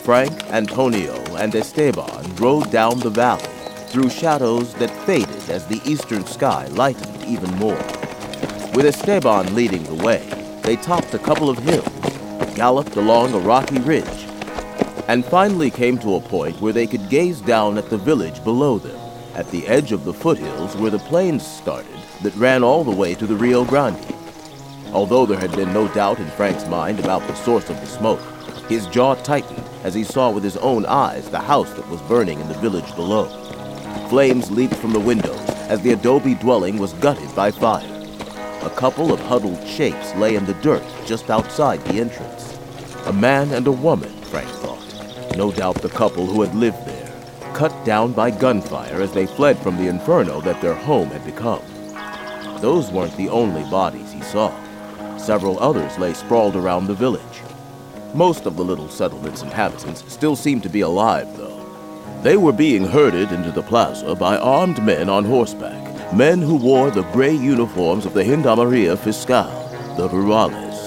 Frank, Antonio, and Esteban rode down the valley through shadows that faded as the eastern sky lightened even more. With Esteban leading the way, they topped a couple of hills, galloped along a rocky ridge, and finally came to a point where they could gaze down at the village below them, at the edge of the foothills where the plains started that ran all the way to the Rio Grande. Although there had been no doubt in Frank's mind about the source of the smoke, his jaw tightened as he saw with his own eyes the house that was burning in the village below. Flames leaped from the windows as the adobe dwelling was gutted by fire. A couple of huddled shapes lay in the dirt just outside the entrance. A man and a woman, Frank thought. No doubt the couple who had lived there, cut down by gunfire as they fled from the inferno that their home had become. Those weren't the only bodies he saw. Several others lay sprawled around the village. Most of the little settlement's inhabitants still seemed to be alive, though. They were being herded into the plaza by armed men on horseback, men who wore the gray uniforms of the Gendarmeria Fiscal, the Rurales.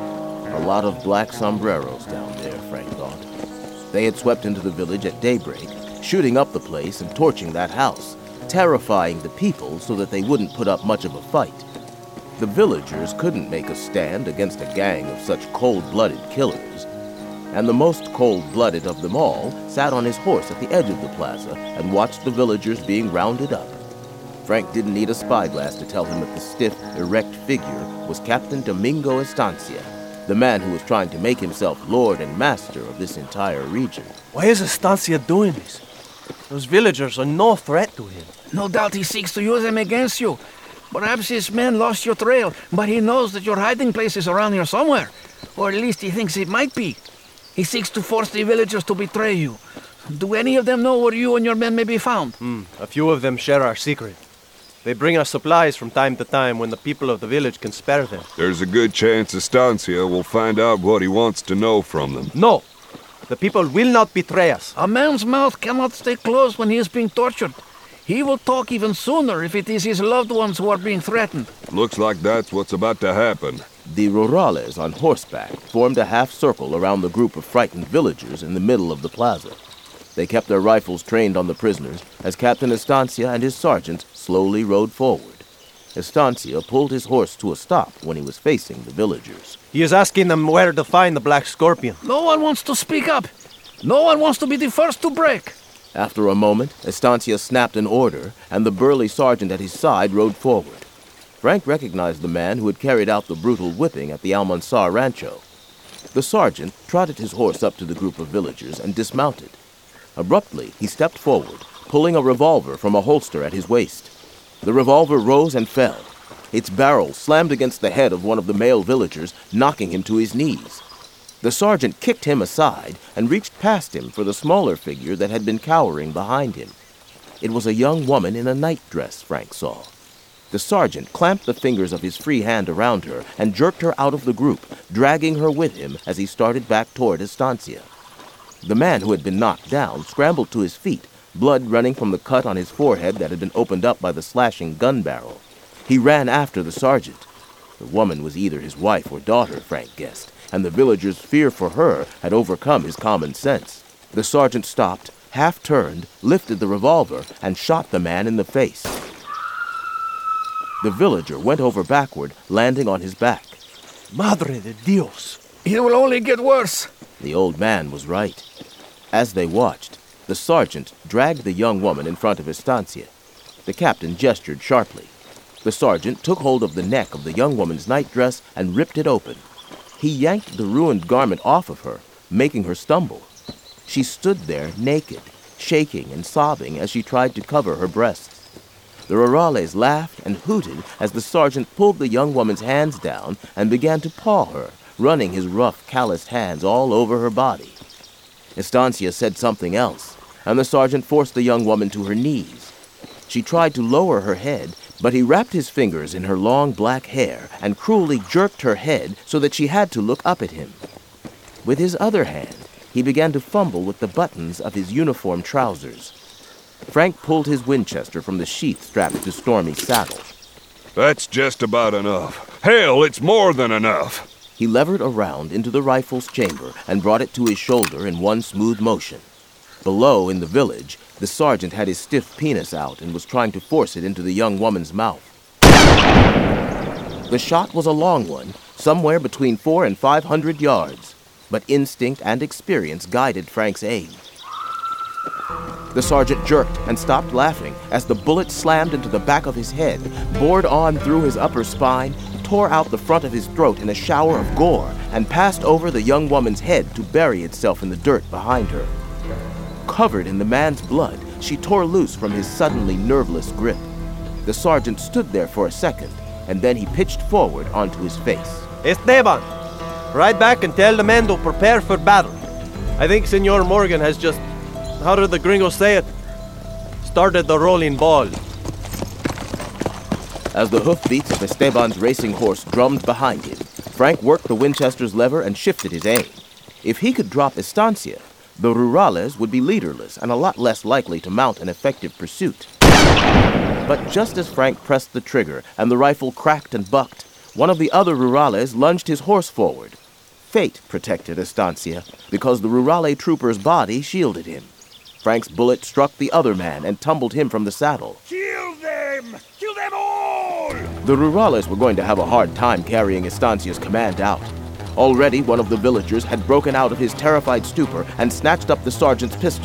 A lot of black sombreros down there, Frank thought. They had swept into the village at daybreak, shooting up the place and torching that house, terrifying the people so that they wouldn't put up much of a fight. The villagers couldn't make a stand against a gang of such cold-blooded killers, and the most cold-blooded of them all sat on his horse at the edge of the plaza and watched the villagers being rounded up. Frank didn't need a spyglass to tell him that the stiff, erect figure was Captain Domingo Estancia, the man who was trying to make himself lord and master of this entire region. Why is Estancia doing this? Those villagers are no threat to him. No doubt he seeks to use them against you. Perhaps his men lost your trail, but he knows that your hiding place is around here somewhere. Or at least he thinks it might be. He seeks to force the villagers to betray you. Do any of them know where you and your men may be found? A few of them share our secret. They bring us supplies from time to time when the people of the village can spare them. There's a good chance Estancia will find out what he wants to know from them. No! The people will not betray us. A man's mouth cannot stay closed when he is being tortured. He will talk even sooner if it is his loved ones who are being threatened. Looks like that's what's about to happen. The Rurales on horseback formed a half-circle around the group of frightened villagers in the middle of the plaza. They kept their rifles trained on the prisoners as Captain Estancia and his sergeants slowly rode forward. Estancia pulled his horse to a stop when he was facing the villagers. He is asking them where to find the Black Scorpion. No one wants to speak up. No one wants to be the first to break. After a moment, Estancia snapped an order, and the burly sergeant at his side rode forward. Frank recognized the man who had carried out the brutal whipping at the Almanzar Rancho. The sergeant trotted his horse up to the group of villagers and dismounted. Abruptly, he stepped forward, pulling a revolver from a holster at his waist. The revolver rose and fell. Its barrel slammed against the head of one of the male villagers, knocking him to his knees. The sergeant kicked him aside and reached past him for the smaller figure that had been cowering behind him. It was a young woman in a nightdress, Frank saw. The sergeant clamped the fingers of his free hand around her and jerked her out of the group, dragging her with him as he started back toward Estancia. The man who had been knocked down scrambled to his feet, blood running from the cut on his forehead that had been opened up by the slashing gun barrel. He ran after the sergeant. The woman was either his wife or daughter, Frank guessed, and the villagers' fear for her had overcome his common sense. The sergeant stopped, half-turned, lifted the revolver, and shot the man in the face. The villager went over backward, landing on his back. Madre de Dios! It will only get worse. The old man was right. As they watched, the sergeant dragged the young woman in front of Estancia. The captain gestured sharply. The sergeant took hold of the neck of the young woman's nightdress and ripped it open. He yanked the ruined garment off of her, making her stumble. She stood there naked, shaking and sobbing as she tried to cover her breasts. The Rurales laughed and hooted as the sergeant pulled the young woman's hands down and began to paw her, running his rough, calloused hands all over her body. Estancia said something else, and the sergeant forced the young woman to her knees. She tried to lower her head, but he wrapped his fingers in her long black hair and cruelly jerked her head so that she had to look up at him. With his other hand, he began to fumble with the buttons of his uniform trousers. Frank pulled his Winchester from the sheath strapped to Stormy's saddle. That's just about enough. Hell, it's more than enough. He levered around into the rifle's chamber and brought it to his shoulder in one smooth motion. Below, in the village, the sergeant had his stiff penis out and was trying to force it into the young woman's mouth. The shot was a long one, somewhere between 400 and 500 yards, but instinct and experience guided Frank's aim. The sergeant jerked and stopped laughing as the bullet slammed into the back of his head, bored on through his upper spine, tore out the front of his throat in a shower of gore, and passed over the young woman's head to bury itself in the dirt behind her. Covered in the man's blood, she tore loose from his suddenly nerveless grip. The sergeant stood there for a second, and then he pitched forward onto his face. Esteban, ride back and tell the men to prepare for battle. I think Senor Morgan has just, how did the gringos say it? Started the rolling ball. As the hoofbeats of Esteban's racing horse drummed behind him, Frank worked the Winchester's lever and shifted his aim. If he could drop Estancia, the Rurales would be leaderless and a lot less likely to mount an effective pursuit. But just as Frank pressed the trigger and the rifle cracked and bucked, one of the other Rurales lunged his horse forward. Fate protected Estancia because the Rurale trooper's body shielded him. Frank's bullet struck the other man and tumbled him from the saddle. Kill them! Kill them all! The Rurales were going to have a hard time carrying Estancia's command out. Already, one of the villagers had broken out of his terrified stupor and snatched up the sergeant's pistol.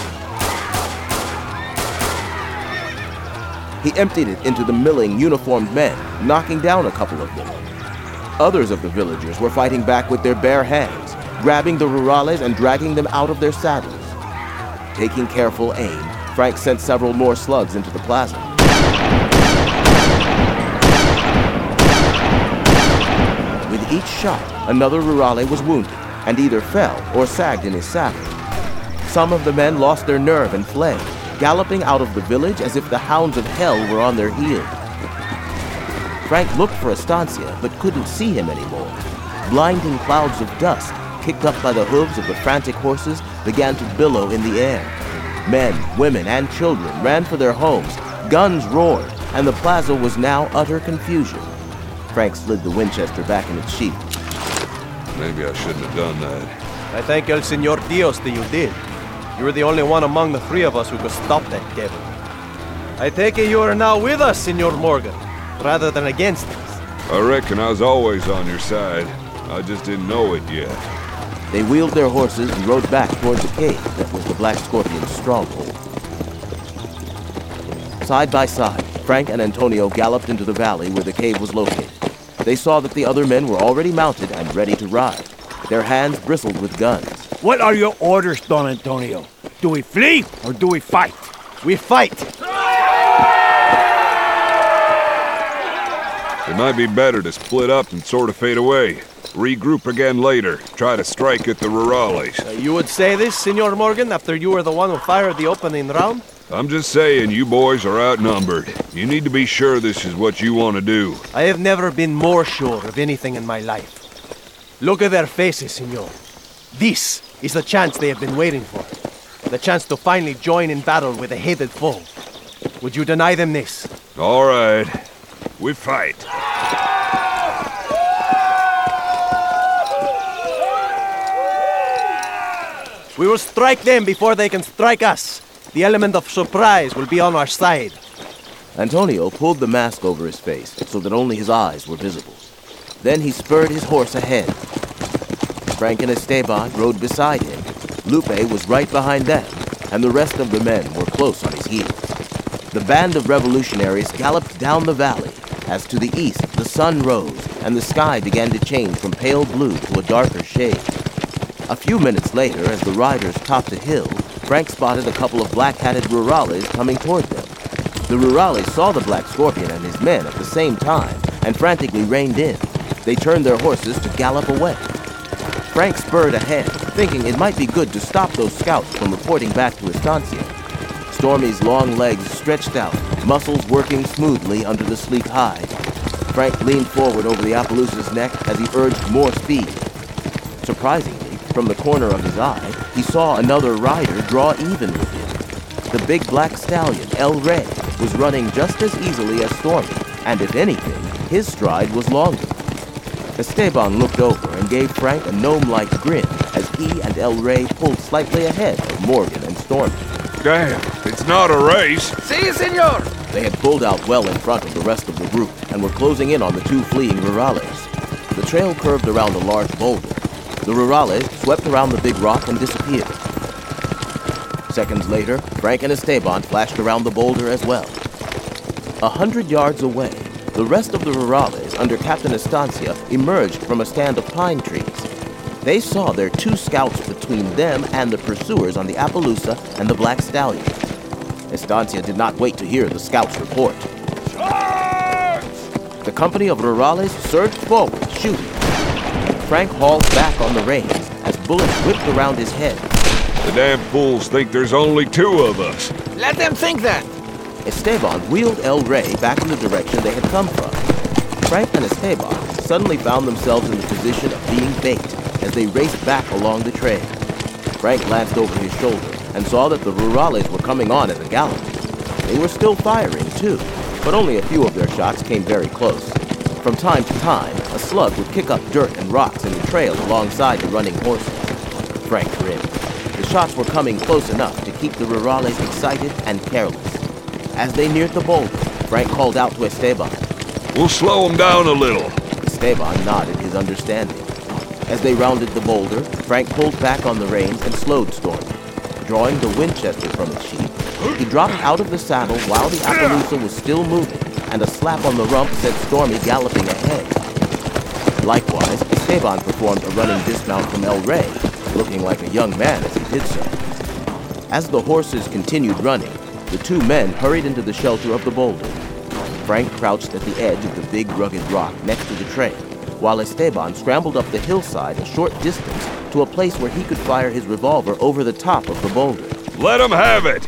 He emptied it into the milling, uniformed men, knocking down a couple of them. Others of the villagers were fighting back with their bare hands, grabbing the Rurales and dragging them out of their saddles. Taking careful aim, Frank sent several more slugs into the plaza. With each shot, another Rurale was wounded and either fell or sagged in his saddle. Some of the men lost their nerve and fled, galloping out of the village as if the hounds of hell were on their heels. Frank looked for Estancia, but couldn't see him anymore. Blinding clouds of dust, kicked up by the hooves of the frantic horses, began to billow in the air. Men, women, and children ran for their homes, guns roared, and the plaza was now utter confusion. Frank slid the Winchester back in its sheath. Maybe I shouldn't have done that. I thank El Senor Dios that you did. You were the only one among the three of us who could stop that devil. I take it you are now with us, Senor Morgan, rather than against us. I reckon I was always on your side. I just didn't know it yet. They wheeled their horses and rode back towards the cave that was the Black Scorpion's stronghold. Side by side, Frank and Antonio galloped into the valley where the cave was located. They saw that the other men were already mounted and ready to ride. Their hands bristled with guns. What are your orders, Don Antonio? Do we flee or do we fight? We fight! It might be better to split up and sort of fade away. Regroup again later. Try to strike at the Rurales. You would say this, Senor Morgan, after you were the one who fired the opening round? I'm just saying, you boys are outnumbered. You need to be sure this is what you want to do. I have never been more sure of anything in my life. Look at their faces, Senor. This is the chance they have been waiting for. The chance to finally join in battle with a hated foe. Would you deny them this? All right. We fight. We will strike them before they can strike us. The element of surprise will be on our side. Antonio pulled the mask over his face so that only his eyes were visible. Then he spurred his horse ahead. Frank and Esteban rode beside him. Lupe was right behind them, and the rest of the men were close on his heels. The band of revolutionaries galloped down the valley. As to the east, the sun rose, and the sky began to change from pale blue to a darker shade. A few minutes later, as the riders topped a hill, Frank spotted a couple of black-hatted Rurales coming toward them. The Rurales saw the Black Scorpion and his men at the same time and frantically reined in. They turned their horses to gallop away. Frank spurred ahead, thinking it might be good to stop those scouts from reporting back to Estancia. Stormy's long legs stretched out, muscles working smoothly under the sleek hide. Frank leaned forward over the Appaloosa's neck as he urged more speed. Surprisingly, from the corner of his eye, he saw another rider draw even with him. The big black stallion, El Rey, was running just as easily as Stormy, and if anything, his stride was longer. Esteban looked over and gave Frank a gnome-like grin as he and El Rey pulled slightly ahead of Morgan and Stormy. Damn, it's not a race. Si, senor! They had pulled out well in front of the rest of the group and were closing in on the two fleeing rurales. The trail curved around a large boulder. The rurales swept around the big rock and disappeared. Seconds later, Frank and Esteban flashed around the boulder as well. 100 yards away, the rest of the rurales under Captain Estancia emerged from a stand of pine trees. They saw their two scouts between them and the pursuers on the Appaloosa and the Black Stallion. Estancia did not wait to hear the scouts' report. Charge! The company of rurales surged forward, shooting. Frank hauled back on the reins as bullets whipped around his head. The damn fools think there's only two of us. Let them think that! Esteban wheeled El Rey back in the direction they had come from. Frank and Esteban suddenly found themselves in the position of being bait as they raced back along the trail. Frank glanced over his shoulder and saw that the rurales were coming on at a gallop. They were still firing, too, but only a few of their shots came very close. From time to time, a slug would kick up dirt and rocks in the trail alongside the running horses. Frank grinned. The shots were coming close enough to keep the rurales excited and careless. As they neared the boulder, Frank called out to Esteban. We'll slow them down a little. Esteban nodded his understanding. As they rounded the boulder, Frank pulled back on the reins and slowed Stormy. Drawing the Winchester from its sheath, he dropped out of the saddle while the Appaloosa was still moving, and a slap on the rump sent Stormy galloping ahead. Likewise, Esteban performed a running dismount from El Rey, looking like a young man as he did so. As the horses continued running, the two men hurried into the shelter of the boulder. Frank crouched at the edge of the big rugged rock next to the trail, while Esteban scrambled up the hillside a short distance to a place where he could fire his revolver over the top of the boulder. Let them have it!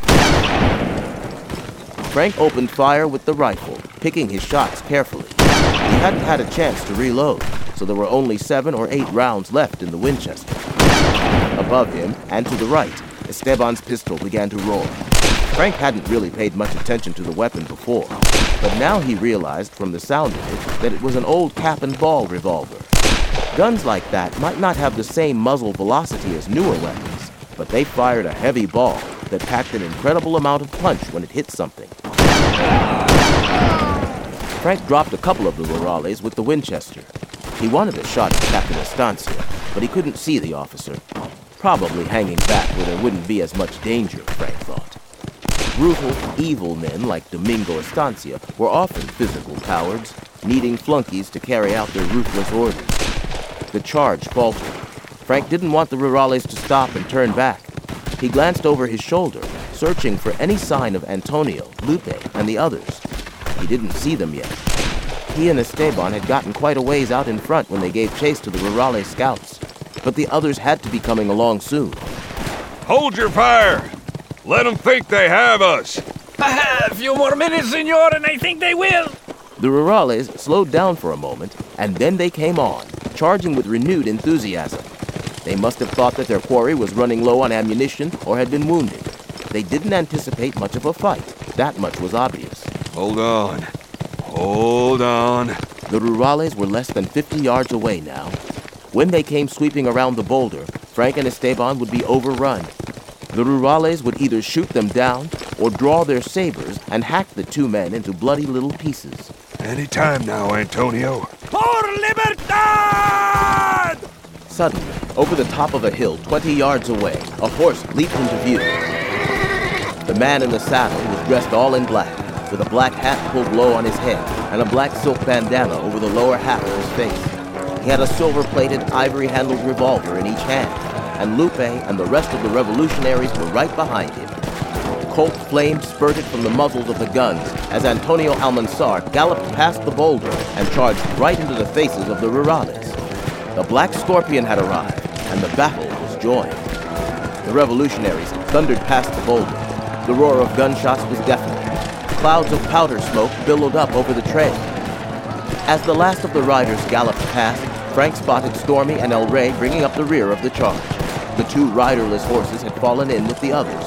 Frank opened fire with the rifle, picking his shots carefully. He hadn't had a chance to reload, so there were only 7 or 8 rounds left in the Winchester. Above him, and to the right, Esteban's pistol began to roar. Frank hadn't really paid much attention to the weapon before, but now he realized from the sound of it that it was an old cap and ball revolver. Guns like that might not have the same muzzle velocity as newer weapons, but they fired a heavy ball that packed an incredible amount of punch when it hit something. Frank dropped a couple of the rurales with the Winchester. He wanted a shot at Captain Estancia, but he couldn't see the officer. Probably hanging back where there wouldn't be as much danger, Frank thought. Brutal, evil men like Domingo Estancia were often physical cowards, needing flunkies to carry out their ruthless orders. The charge faltered. Frank didn't want the rurales to stop and turn back. He glanced over his shoulder, searching for any sign of Antonio, Lupe, and the others. He didn't see them yet. He and Esteban had gotten quite a ways out in front when they gave chase to the rurale scouts, but the others had to be coming along soon. Hold your fire! Let them think they have us! A few more minutes, senor, and I think they will! The rurales slowed down for a moment, and then they came on, charging with renewed enthusiasm. They must have thought that their quarry was running low on ammunition or had been wounded. They didn't anticipate much of a fight. That much was obvious. Hold on. Hold on. The rurales were less than 50 yards away now. When they came sweeping around the boulder, Frank and Esteban would be overrun. The rurales would either shoot them down or draw their sabers and hack the two men into bloody little pieces. Any time now, Antonio. Por libertad! Suddenly, over the top of a hill 20 yards away, a horse leaped into view. The man in the saddle was dressed all in black, with a black hat pulled low on his head and a black silk bandana over the lower half of his face. He had a silver-plated, ivory-handled revolver in each hand, and Lupe and the rest of the revolutionaries were right behind him. Colt flames spurted from the muzzles of the guns as Antonio Almanzar galloped past the boulder and charged right into the faces of the rurales. The Black Scorpion had arrived, and the battle was joined. The revolutionaries thundered past the boulder. The roar of gunshots was deafening. Clouds of powder smoke billowed up over the trail. As the last of the riders galloped past, Frank spotted Stormy and El Rey bringing up the rear of the charge. The two riderless horses had fallen in with the others.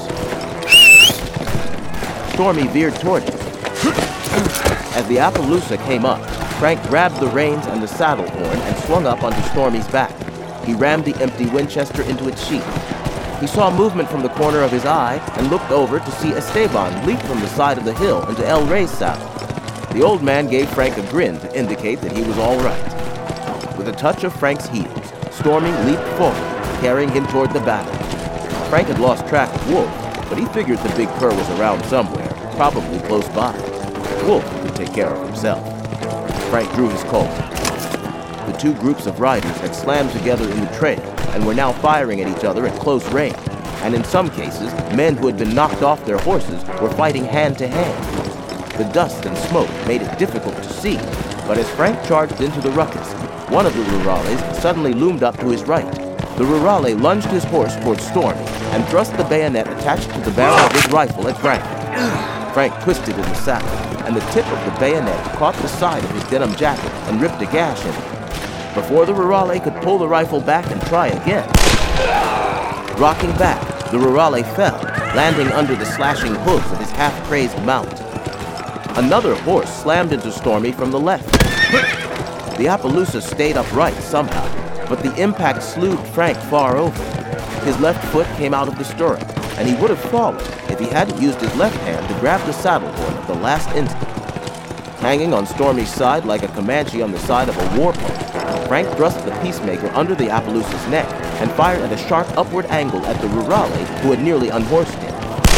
Stormy veered toward him. As the Appaloosa came up, Frank grabbed the reins and the saddle horn and swung up onto Stormy's back. He rammed the empty Winchester into its sheath. He saw movement from the corner of his eye and looked over to see Esteban leap from the side of the hill into El Rey's saddle. The old man gave Frank a grin to indicate that he was all right. With a touch of Frank's heels, Stormy leaped forward, carrying him toward the battle. Frank had lost track of Wolf, but he figured the big cur was around somewhere, probably close by. Wolf could take care of himself. Frank drew his Colt. The two groups of riders had slammed together in the trail and were now firing at each other at close range, and in some cases, men who had been knocked off their horses were fighting hand to hand. The dust and smoke made it difficult to see, but as Frank charged into the ruckus, one of the rurales suddenly loomed up to his right. The rurale lunged his horse towards Stormy and thrust the bayonet attached to the barrel of his rifle at Frank. Frank twisted in the saddle, and the tip of the bayonet caught the side of his denim jacket and ripped a gash in it. Before the rurale could pull the rifle back and try again, rocking back, the rurale fell, landing under the slashing hooves of his half-crazed mount. Another horse slammed into Stormy from the left. The Appaloosa stayed upright somehow, but the impact slewed Frank far over. His left foot came out of the stirrup, and he would have fallen if he hadn't used his left hand to grab the saddle horn at the last instant. Hanging on Stormy's side like a Comanche on the side of a war pony, Frank thrust the Peacemaker under the Appaloosa's neck and fired at a sharp upward angle at the rurale who had nearly unhorsed him.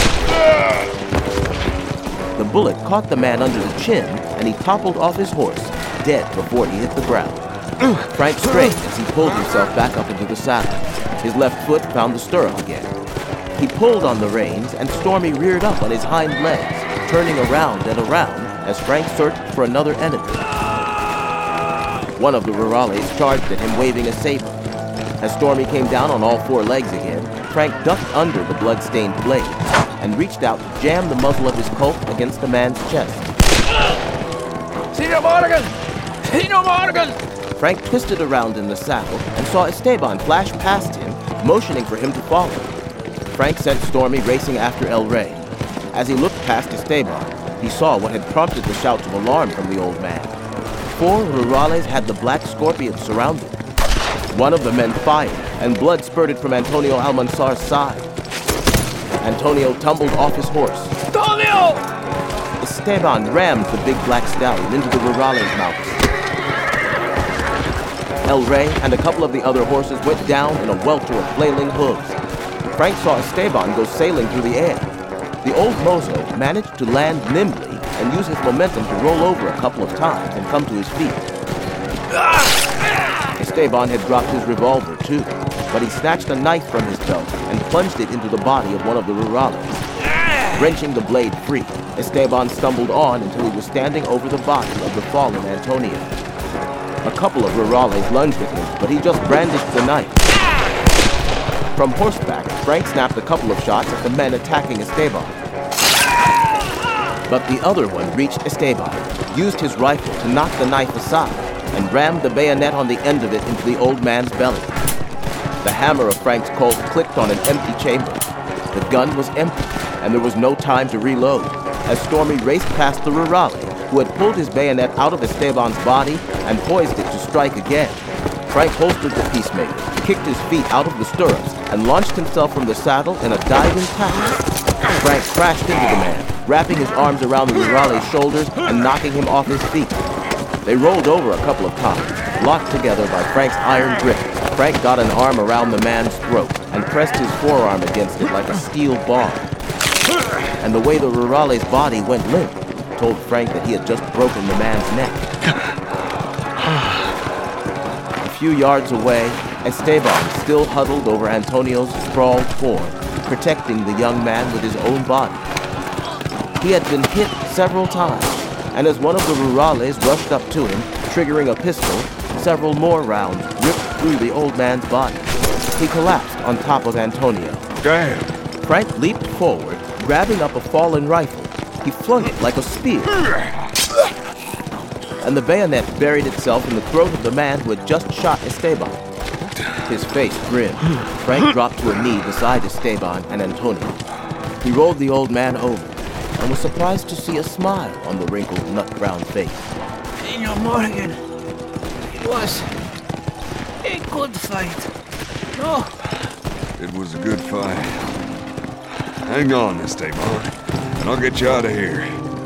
The bullet caught the man under the chin, and he toppled off his horse, dead before he hit the ground. Frank strained as he pulled himself back up into the saddle. His left foot found the stirrup again. He pulled on the reins, and Stormy reared up on his hind legs, turning around and around as Frank searched for another enemy. One of the rurales charged at him waving a saber. As Stormy came down on all four legs again, Frank ducked under the blood-stained blade and reached out to jam the muzzle of his Colt against the man's chest. Senor Morgan! Senor Morgan! Frank twisted around in the saddle and saw Esteban flash past him, motioning for him to follow. Frank sent Stormy racing after El Rey. As he looked past Esteban, he saw what had prompted the shouts of alarm from the old man. 4 rurales had the Black Scorpion surrounded. One of the men fired, and blood spurted from Antonio Almanzar's side. Antonio tumbled off his horse. Antonio! Esteban rammed the big black stallion into the rurale's mouth. El Rey and a couple of the other horses went down in a welter of flailing hooves. Frank saw Esteban go sailing through the air. The old mozo managed to land nimbly and use his momentum to roll over a couple of times and come to his feet. Esteban had dropped his revolver too, but he snatched a knife from his belt and plunged it into the body of one of the rurales. Wrenching the blade free, Esteban stumbled on until he was standing over the body of the fallen Antonio. A couple of rurales lunged at him, but he just brandished the knife. From horseback, Frank snapped a couple of shots at the men attacking Esteban. But the other one reached Esteban, used his rifle to knock the knife aside, and rammed the bayonet on the end of it into the old man's belly. The hammer of Frank's Colt clicked on an empty chamber. The gun was empty, and there was no time to reload, as Stormy raced past the rurale, who had pulled his bayonet out of Esteban's body and poised it to strike again. Frank holstered the Peacemaker, kicked his feet out of the stirrups, and launched himself from the saddle in a diving tackle. Frank crashed into the man, wrapping his arms around the rurale's shoulders and knocking him off his feet. They rolled over a couple of times, locked together by Frank's iron grip. Frank got an arm around the man's throat and pressed his forearm against it like a steel bar. And the way the rurale's body went limp told Frank that he had just broken the man's neck. A few yards away, Esteban still huddled over Antonio's sprawled form, protecting the young man with his own body. He had been hit several times, and as one of the rurales rushed up to him, triggering a pistol, several more rounds ripped through the old man's body. He collapsed on top of Antonio. Damn! Frank leaped forward, grabbing up a fallen rifle. He flung it like a spear, and the bayonet buried itself in the throat of the man who had just shot Esteban. His face grinned. Frank dropped to a knee beside Esteban and Antonio. He rolled the old man over and was surprised to see a smile on the wrinkled, nut-brown face. Senor Antonio Morgan. It was a good fight. No, It was a good fight. Hang on, Esteban, and I'll get you out of here.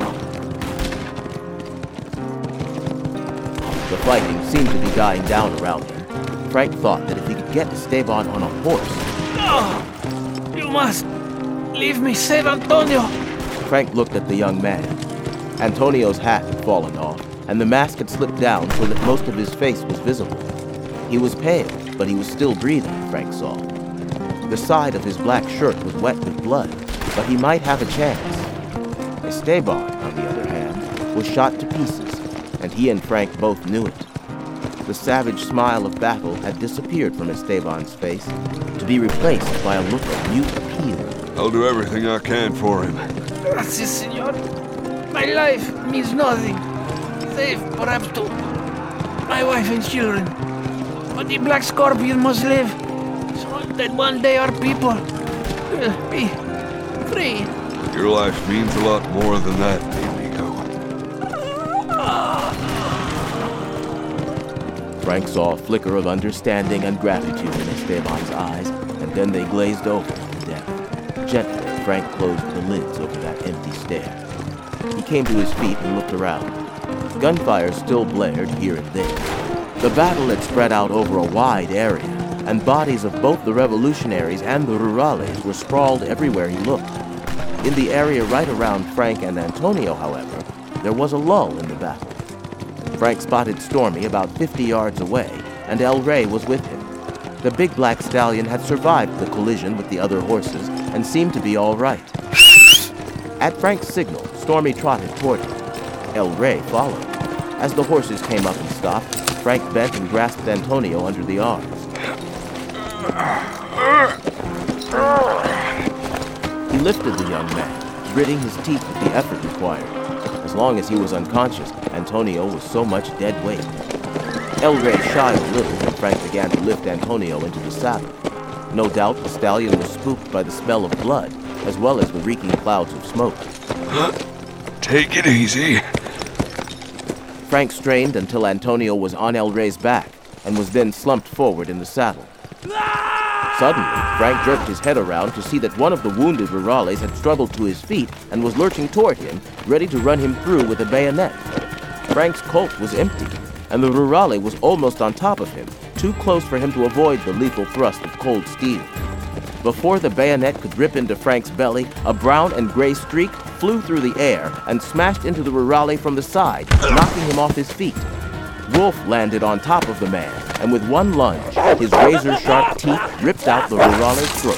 The fighting seemed to be dying down around him. Frank thought that if he could get Esteban on a horse... no! You must leave me safe, Antonio. Frank looked at the young man. Antonio's hat had fallen off, and the mask had slipped down so that most of his face was visible. He was pale, but he was still breathing, Frank saw. The side of his black shirt was wet with blood, but he might have a chance. Esteban, on the other hand, was shot to pieces, and he and Frank both knew it. The savage smile of battle had disappeared from Esteban's face, to be replaced by a look of mute appeal. I'll do everything I can for him. Gracias, senor. My life means nothing, save perhaps to my wife and children. But the Black Scorpion must live, so that one day our people will be free. Your life means a lot more than that, amigo. Frank saw a flicker of understanding and gratitude in Esteban's eyes, and then they glazed over with death. Gently, Frank closed the lids over that empty stare. He came to his feet and looked around. Gunfire still blared here and there. The battle had spread out over a wide area, and bodies of both the revolutionaries and the rurales were sprawled everywhere he looked. In the area right around Frank and Antonio, however, there was a lull in the battle. Frank spotted Stormy about 50 yards away, and El Rey was with him. The big black stallion had survived the collision with the other horses and seemed to be all right. At Frank's signal, Stormy trotted toward him. El Rey followed. As the horses came up and stopped, Frank bent and grasped Antonio under the arms. He lifted the young man, gritting his teeth with the effort required. As long as he was unconscious, Antonio was so much dead weight. El Rey shied a little when Frank began to lift Antonio into the saddle. No doubt the stallion was spooked by the smell of blood, as well as the reeking clouds of smoke. Take it easy. Frank strained until Antonio was on El Rey's back, and was then slumped forward in the saddle. Suddenly, Frank jerked his head around to see that one of the wounded rurales had struggled to his feet and was lurching toward him, ready to run him through with a bayonet. Frank's Colt was empty, and the rurale was almost on top of him, too close for him to avoid the lethal thrust of cold steel. Before the bayonet could rip into Frank's belly, a brown and gray streak flew through the air and smashed into the rurale from the side, knocking him off his feet. Wolf landed on top of the man, and with one lunge, his razor-sharp teeth ripped out the rurale's throat.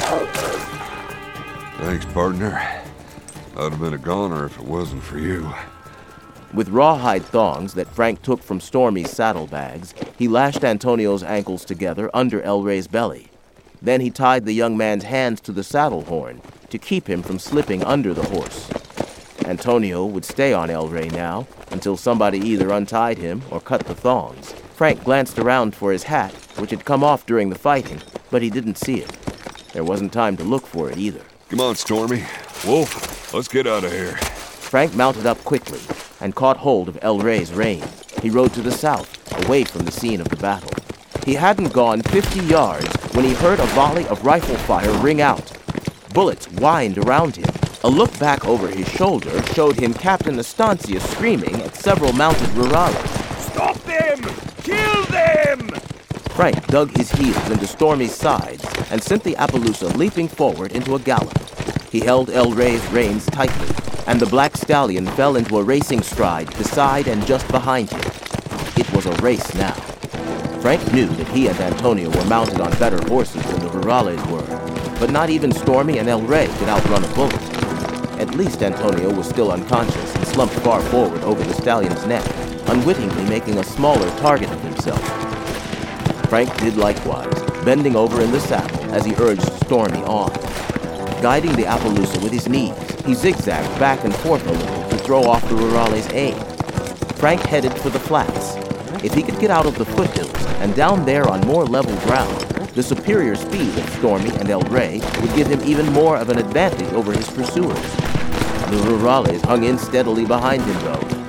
Thanks, partner. I'd have been a goner if it wasn't for you. With rawhide thongs that Frank took from Stormy's saddlebags, he lashed Antonio's ankles together under El Rey's belly. Then he tied the young man's hands to the saddle horn to keep him from slipping under the horse. Antonio would stay on El Rey now until somebody either untied him or cut the thongs. Frank glanced around for his hat, which had come off during the fighting, but he didn't see it. There wasn't time to look for it either. Come on, Stormy. Wolf, let's get out of here. Frank mounted up quickly and caught hold of El Rey's reins. He rode to the south, away from the scene of the battle. He hadn't gone 50 yards when he heard a volley of rifle fire ring out. Bullets whined around him. A look back over his shoulder showed him Captain Estancia screaming at several mounted rurales. Stop them! Kill them! Frank dug his heels into Stormy's sides and sent the Appaloosa leaping forward into a gallop. He held El Rey's reins tightly, and the black stallion fell into a racing stride beside and just behind him. It was a race now. Frank knew that he and Antonio were mounted on better horses than the rurales were, but not even Stormy and El Rey could outrun a bullet. At least Antonio was still unconscious and slumped far forward over the stallion's neck, unwittingly making a smaller target of himself. Frank did likewise, bending over in the saddle as he urged Stormy on. Guiding the Appaloosa with his knees, he zigzagged back and forth a little to throw off the rurale's aim. Frank headed for the flats. If he could get out of the foothills and down there on more level ground, the superior speed of Stormy and El Rey would give him even more of an advantage over his pursuers. The rurales hung in steadily behind him, though,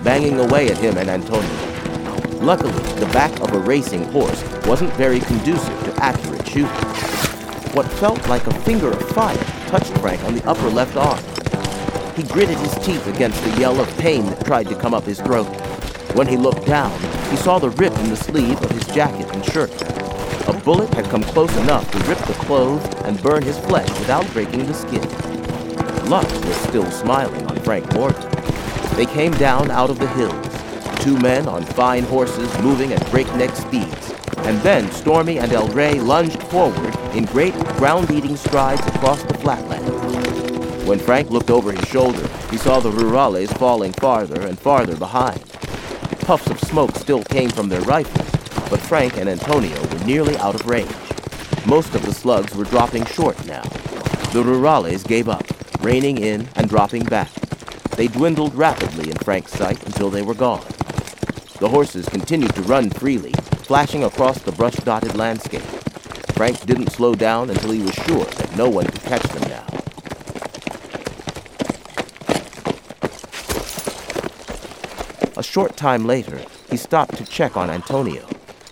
banging away at him and Antonio. Luckily, the back of a racing horse wasn't very conducive to accurate shooting. What felt like a finger of fire touched Frank on the upper left arm. He gritted his teeth against the yell of pain that tried to come up his throat. When he looked down, he saw the rip in the sleeve of his jacket and shirt. A bullet had come close enough to rip the clothes and burn his flesh without breaking the skin. Luck was still smiling on Frank Morgan. They came down out of the hills, 2 men on fine horses moving at breakneck speeds. And then Stormy and El Rey lunged forward in great ground-eating strides across the flatland. When Frank looked over his shoulder, he saw the rurales falling farther and farther behind. Puffs of smoke still came from their rifles, but Frank and Antonio were nearly out of range. Most of the slugs were dropping short now. The rurales gave up, reining in and dropping back. They dwindled rapidly in Frank's sight until they were gone. The horses continued to run freely, flashing across the brush-dotted landscape. Frank didn't slow down until he was sure that no one could catch them now. A short time later, he stopped to check on Antonio.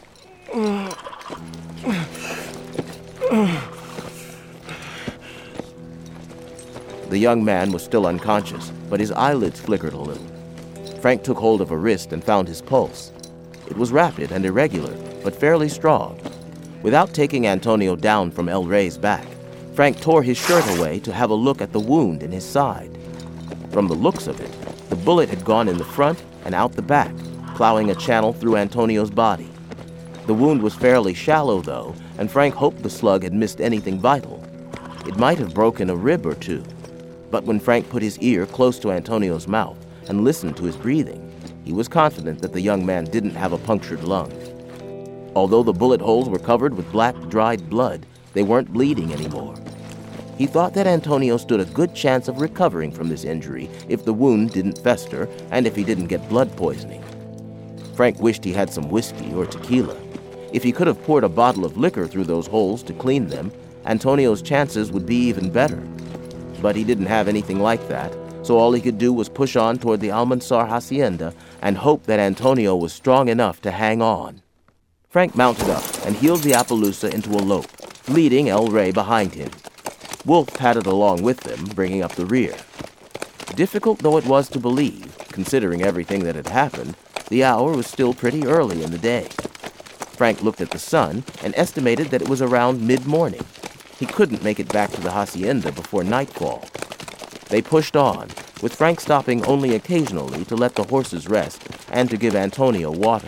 The young man was still unconscious, but his eyelids flickered a little. Frank took hold of a wrist and found his pulse. It was rapid and irregular, but fairly strong. Without taking Antonio down from El Rey's back, Frank tore his shirt away to have a look at the wound in his side. From the looks of it, the bullet had gone in the front and out the back, plowing a channel through Antonio's body. The wound was fairly shallow, though, and Frank hoped the slug had missed anything vital. It might have broken a rib or two. But when Frank put his ear close to Antonio's mouth and listened to his breathing, he was confident that the young man didn't have a punctured lung. Although the bullet holes were covered with black, dried blood, they weren't bleeding anymore. He thought that Antonio stood a good chance of recovering from this injury if the wound didn't fester and if he didn't get blood poisoning. Frank wished he had some whiskey or tequila. If he could have poured a bottle of liquor through those holes to clean them, Antonio's chances would be even better. But he didn't have anything like that, so all he could do was push on toward the Almanzar hacienda and hope that Antonio was strong enough to hang on. Frank mounted up and heeled the Appaloosa into a lope, leading El Rey behind him. Wolf padded along with them, bringing up the rear. Difficult though it was to believe, considering everything that had happened, the hour was still pretty early in the day. Frank looked at the sun and estimated that it was around mid-morning. He couldn't make it back to the hacienda before nightfall. They pushed on, with Frank stopping only occasionally to let the horses rest and to give Antonio water.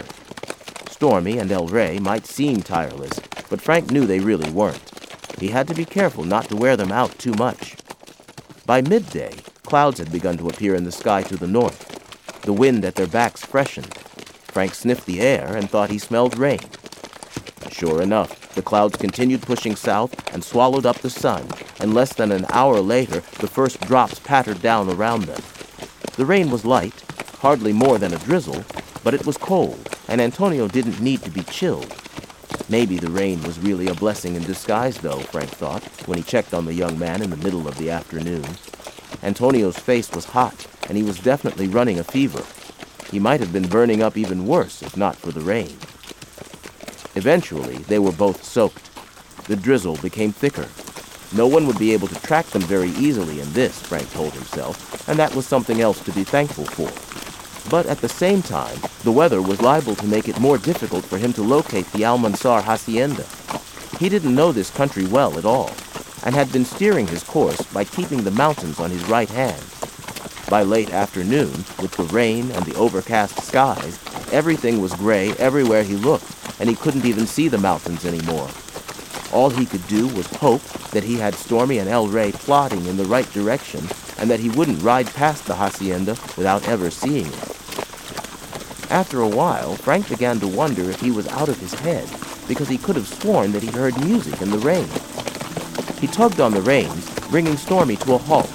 Stormy and El Rey might seem tireless, but Frank knew they really weren't. He had to be careful not to wear them out too much. By midday, clouds had begun to appear in the sky to the north. The wind at their backs freshened. Frank sniffed the air and thought he smelled rain. Sure enough, the clouds continued pushing south and swallowed up the sun, and less than an hour later, the first drops pattered down around them. The rain was light, hardly more than a drizzle, but it was cold, and Antonio didn't need to be chilled. Maybe the rain was really a blessing in disguise, though, Frank thought, when he checked on the young man in the middle of the afternoon. Antonio's face was hot, and he was definitely running a fever. He might have been burning up even worse if not for the rain. Eventually, they were both soaked. The drizzle became thicker. No one would be able to track them very easily in this, Frank told himself, and that was something else to be thankful for. But at the same time, the weather was liable to make it more difficult for him to locate the Almanzar hacienda. He didn't know this country well at all, and had been steering his course by keeping the mountains on his right hand. By late afternoon, with the rain and the overcast skies, everything was gray everywhere he looked, and he couldn't even see the mountains anymore. All he could do was hope that he had Stormy and El Rey plodding in the right direction, and that he wouldn't ride past the hacienda without ever seeing it. After a while, Frank began to wonder if he was out of his head, because he could have sworn that he heard music in the rain. He tugged on the reins, bringing Stormy to a halt.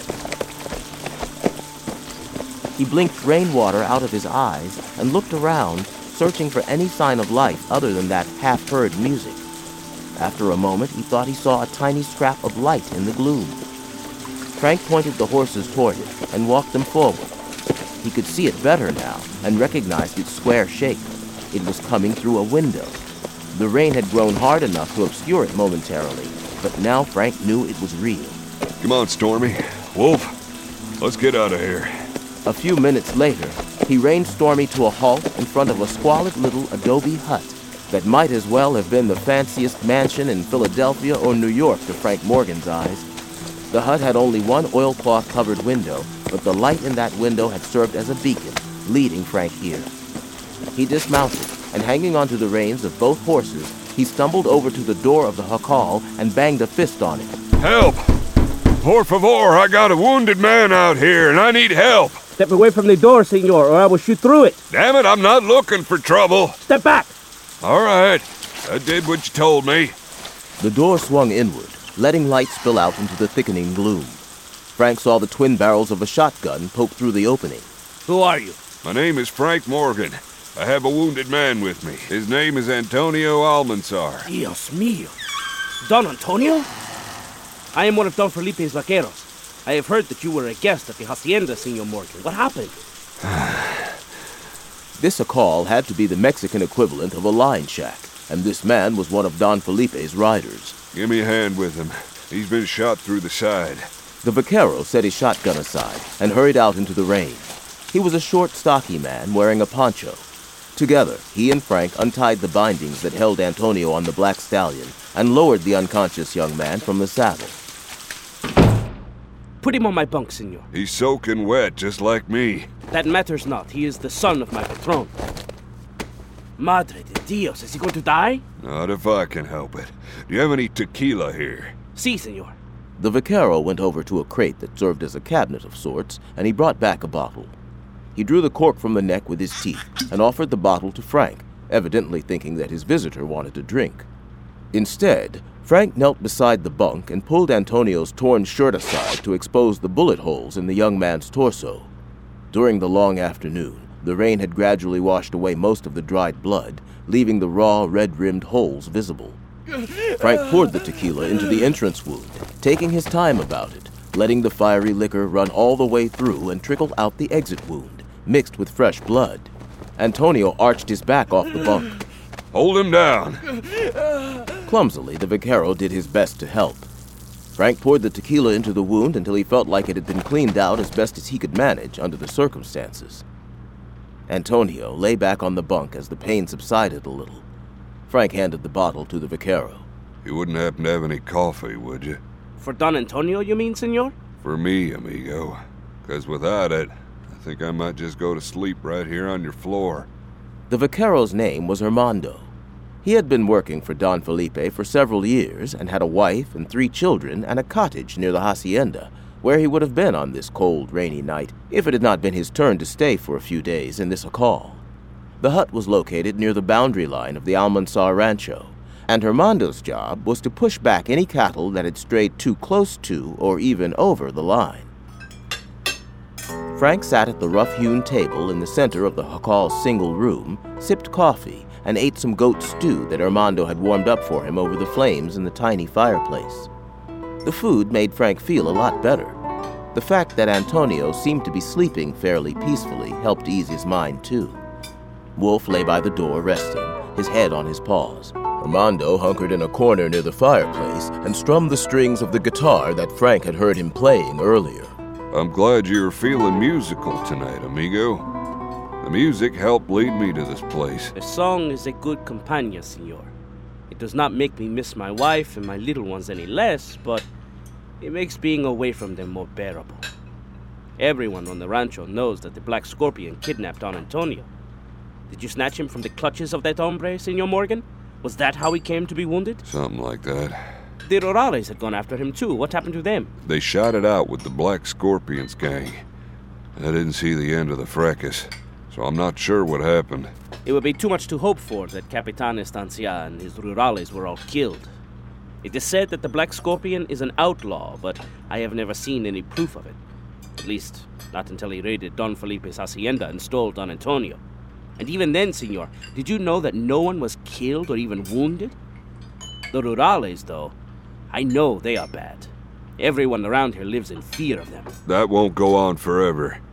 He blinked rainwater out of his eyes and looked around, searching for any sign of life other than that half-heard music. After a moment, he thought he saw a tiny scrap of light in the gloom. Frank pointed the horses toward it and walked them forward. He could see it better now and recognized its square shape. It was coming through a window. The rain had grown hard enough to obscure it momentarily, but now Frank knew it was real. Come on, Stormy. Wolf, let's get out of here. A few minutes later, he reined Stormy to a halt in front of a squalid little adobe hut that might as well have been the fanciest mansion in Philadelphia or New York to Frank Morgan's eyes. The hut had only one oilcloth-covered window, but the light in that window had served as a beacon, leading Frank here. He dismounted, and hanging onto the reins of both horses, he stumbled over to the door of the jacal and banged a fist on it. Help! Por favor, I got a wounded man out here, and I need help. Step away from the door, senor, or I will shoot through it. Damn it, I'm not looking for trouble. Step back! All right, I did what you told me. The door swung inward, letting light spill out into the thickening gloom. Frank saw the twin barrels of a shotgun poke through the opening. Who are you? My name is Frank Morgan. I have a wounded man with me. His name is Antonio Almanzar. Dios mío. Don Antonio? I am one of Don Felipe's vaqueros. I have heard that you were a guest at the hacienda, Senor Morgan. What happened? This jacal had to be the Mexican equivalent of a line shack, and this man was one of Don Felipe's riders. Give me a hand with him. He's been shot through the side. The vaquero set his shotgun aside and hurried out into the rain. He was a short, stocky man wearing a poncho. Together, he and Frank untied the bindings that held Antonio on the black stallion and lowered the unconscious young man from the saddle. Put him on my bunk, senor. He's soaking wet, just like me. That matters not. He is the son of my patron. Madre de Dios, is he going to die? Not if I can help it. Do you have any tequila here? Si, senor. The vaquero went over to a crate that served as a cabinet of sorts, and he brought back a bottle. He drew the cork from the neck with his teeth and offered the bottle to Frank, evidently thinking that his visitor wanted a drink. Instead, Frank knelt beside the bunk and pulled Antonio's torn shirt aside to expose the bullet holes in the young man's torso. During the long afternoon, the rain had gradually washed away most of the dried blood, leaving the raw, red-rimmed holes visible. Frank poured the tequila into the entrance wound, taking his time about it, letting the fiery liquor run all the way through and trickle out the exit wound, mixed with fresh blood. Antonio arched his back off the bunk. Hold him down. Clumsily, the vaquero did his best to help. Frank poured the tequila into the wound until he felt like it had been cleaned out as best as he could manage under the circumstances. Antonio lay back on the bunk as the pain subsided a little. Frank handed the bottle to the vaquero. You wouldn't happen to have any coffee, would you? For Don Antonio, you mean, senor? For me, amigo. 'Cause without it, I think I might just go to sleep right here on your floor. The vaquero's name was Armando. He had been working for Don Felipe for several years and had a wife and 3 children and a cottage near the hacienda, where he would have been on this cold, rainy night if it had not been his turn to stay for a few days in this jacal. The hut was located near the boundary line of the Almanzar Rancho, and Armando's job was to push back any cattle that had strayed too close to or even over the line. Frank sat at the rough-hewn table in the center of the jacal's single room, sipped coffee, and ate some goat stew that Armando had warmed up for him over the flames in the tiny fireplace. The food made Frank feel a lot better. The fact that Antonio seemed to be sleeping fairly peacefully helped ease his mind, too. Wolf lay by the door, resting, his head on his paws. Armando hunkered in a corner near the fireplace and strummed the strings of the guitar that Frank had heard him playing earlier. I'm glad you're feeling musical tonight, amigo. The music helped lead me to this place. A song is a good companion, senor. It does not make me miss my wife and my little ones any less, but it makes being away from them more bearable. Everyone on the rancho knows that the Black Scorpion kidnapped Don Antonio. Did you snatch him from the clutches of that hombre, Senor Morgan? Was that how he came to be wounded? Something like that. The Rurales had gone after him too. What happened to them? They shot it out with the Black Scorpions gang. I didn't see the end of the fracas, so I'm not sure what happened. It would be too much to hope for that Capitan Estancia and his Rurales were all killed. It is said that the Black Scorpion is an outlaw, but I have never seen any proof of it. At least, not until he raided Don Felipe's hacienda and stole Don Antonio. And even then, senor, did you know that no one was killed or even wounded? The Rurales, though, I know they are bad. Everyone around here lives in fear of them. That won't go on forever.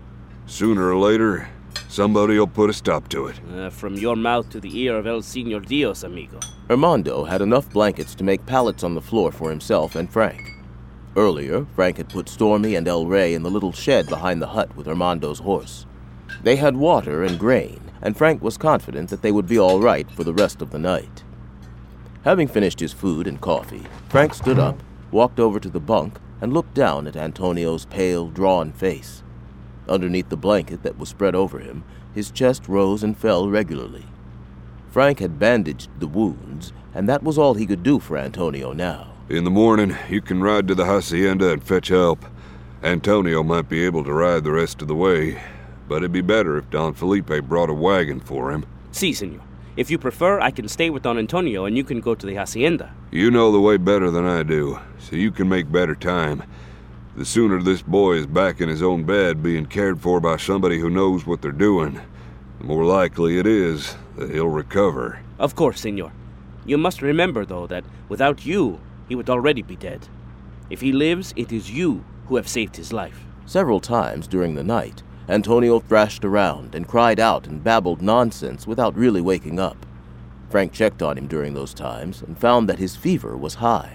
Sooner or later, somebody'll put a stop to it. From your mouth to the ear of El Señor Dios, amigo. Armando had enough blankets to make pallets on the floor for himself and Frank. Earlier, Frank had put Stormy and El Rey in the little shed behind the hut with Armando's horse. They had water and grain, and Frank was confident that they would be all right for the rest of the night. Having finished his food and coffee, Frank stood up, walked over to the bunk, and looked down at Antonio's pale, drawn face. Underneath the blanket that was spread over him, his chest rose and fell regularly. Frank had bandaged the wounds, and that was all he could do for Antonio now. In the morning, you can ride to the hacienda and fetch help. Antonio might be able to ride the rest of the way, but it'd be better if Don Felipe brought a wagon for him. Si, senor. If you prefer, I can stay with Don Antonio and you can go to the hacienda. You know the way better than I do, so you can make better time. The sooner this boy is back in his own bed being cared for by somebody who knows what they're doing, the more likely it is that he'll recover. Of course, senor. You must remember, though, that without you, he would already be dead. If he lives, it is you who have saved his life. Several times during the night, Antonio thrashed around and cried out and babbled nonsense without really waking up. Frank checked on him during those times and found that his fever was high.